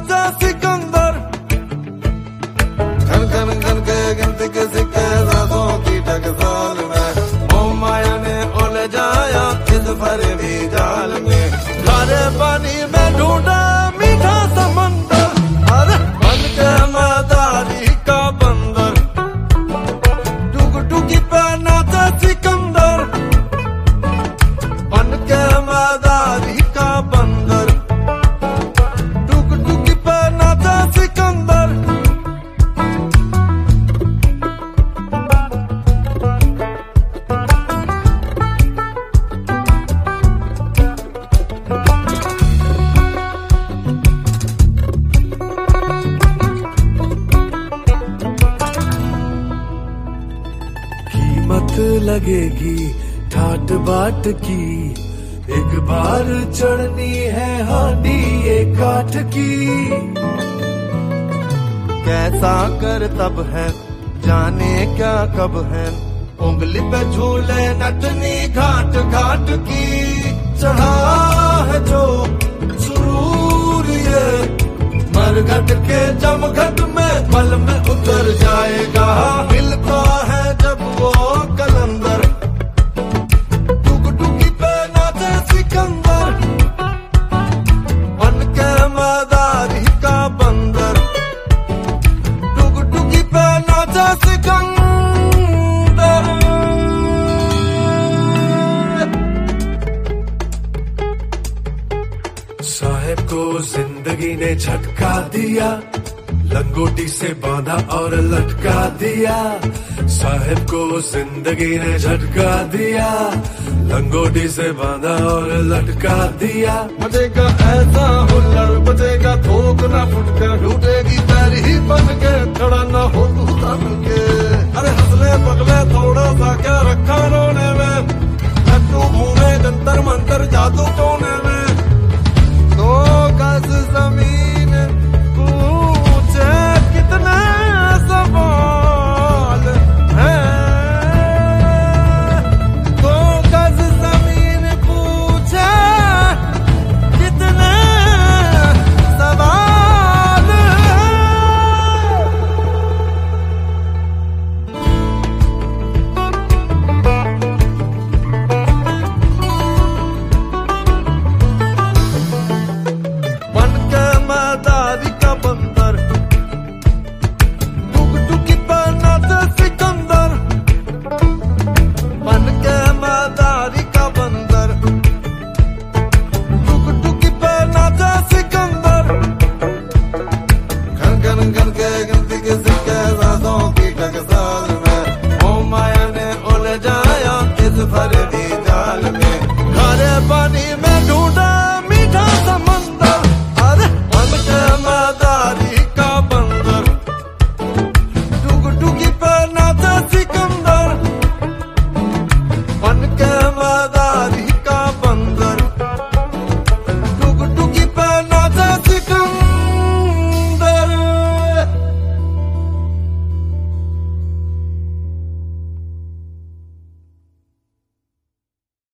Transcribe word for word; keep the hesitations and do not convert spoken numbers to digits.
नाचा सिकंदर, खन खन खन के गिनती के सिक्के सातों की टकसाल में, ओ माया ने उलझाया इस भरे भी जाल में, खारे पानी में ढूंढा मीठा समंदर, अरे बन के मदारी का बंदर, टुक टुकी पे नाचा सिकंदर, बन के मदारी का बंदर, टुक टुकी पे नाचा सिकंदर। कीमत लगेगी ठाट बाट की, एक बार चढ़नी है हांडी ये काठ की, कैसा कर तब है जाने क्या कब है, उंगली पे झूले नटनी घाट घाट की, चढ़ा है जो सुरूर ये मरघट के जमघट में पल में उतर जाएगा, मिलता है जब वो कलंदर, टुक टुकी पे नाचे सिकंदर, बन के मदारी का बंदर, टुक टुकी पे नाचे सिकंदर। साहेब को जिंदगी ने झटका दिया, लंगोटी से बांधा और लटका दिया, साहेब को जिंदगी ने झटका दिया, लंगोटी से बांधा और लटका दिया, बचेगा ऐसा हुल्लड़, बचेगा थोक ना फुटकर, टूटेगी पैर ही बन के, खड़ा ना हो तू तन के, अरे हंसले पगले थोड़ा सा क्या रखा रोने में, तू मुंह में जंतर मंतर जादू टोन